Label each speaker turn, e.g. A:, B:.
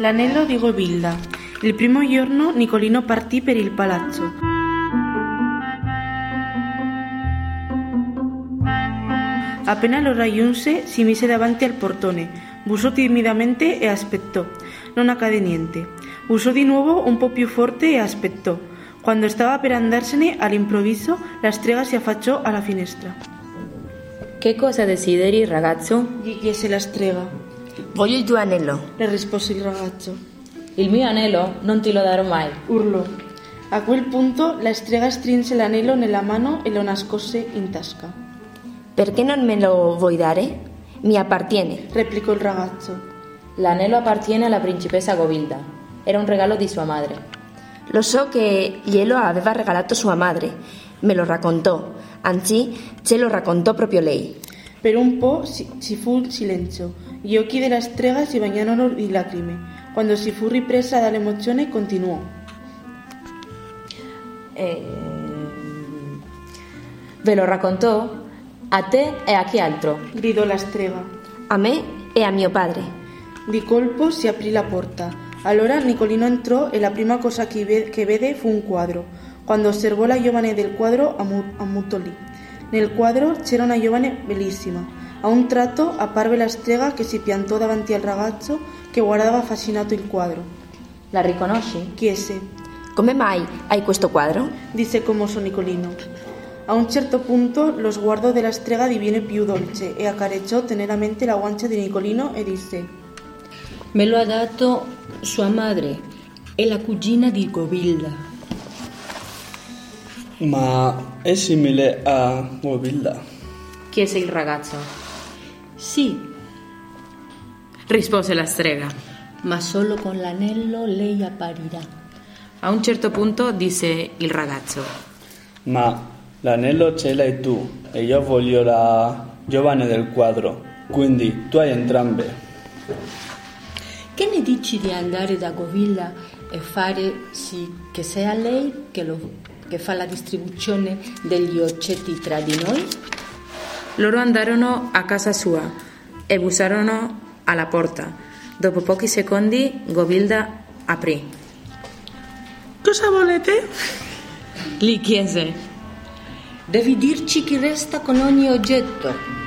A: L'anello di Govilda. Il primo giorno Nicolino partì per il palazzo. Appena lo raggiunse, si mise davanti al portone, bussò timidamente e aspettò. Non accade niente. Bussò di nuovo un po' più forte e aspettò. Quando stava per andarsene, all'improvviso, la strega si affacciò alla finestra.
B: Che cosa desideri, ragazzo?
A: Gli chiese la strega.
C: Voglio il tuo anello,
A: Le rispose il ragazzo.
B: Il mio anello non te lo darò mai.
A: Urlò. A quel punto, la strega strinse l'anello nella mano e lo nascose in tasca.
C: perché non me lo vuoi dare? Mi appartiene,
A: Replicò il ragazzo.
B: L'anello appartiene alla principessa Govilda. Era un regalo di sua madre.
C: Lo so che glielo aveva regalato sua madre, me lo raccontò, anzi ce lo raccontò proprio lei.
A: Per un po' ci fu silenzio. Gli occhi della strega si bagnarono di lacrime. Quando si fu ripresa dall'emozione, continuò.
B: Ve lo raccontò? A te e a chi altro?
A: Gridò la strega.
C: A me e a mio padre.
A: Di colpo si aprì la porta. Allora Nicolino entrò e la prima cosa che vede fu un quadro. Quando osservò la giovane del quadro, ammutolì. Nel quadro c'era una giovane bellissima. A un tratto apparve la strega che si piantò davanti al ragazzo che guardava affascinato il quadro.
B: La riconosci?
A: Chiese.
C: Come mai hai questo quadro?
A: Disse commosso Nicolino. A un certo punto lo sguardo della strega diviene più dolce e accarezzò teneramente la guancia di Nicolino e disse:
D: Me lo ha dato sua madre, è la cugina di Govilda.
E: Ma è simile a Govilda?
B: Chiese il ragazzo.
D: Sì,
B: Rispose la strega.
D: ma solo con l'anello lei apparirà.
B: A un certo punto disse il ragazzo.
E: Ma l'anello ce l'hai tu e io voglio la giovane del quadro, quindi tu hai entrambe.
D: Che ne dici di andare da Govilda e fare sì che sia lei che fa la distribuzione degli oggetti tra di noi?
B: Loro andarono a casa sua e bussarono alla porta. Dopo pochi secondi Govilda aprì.
A: Cosa volete?
B: Gli chiese.
D: Devi dirci chi resta con ogni oggetto.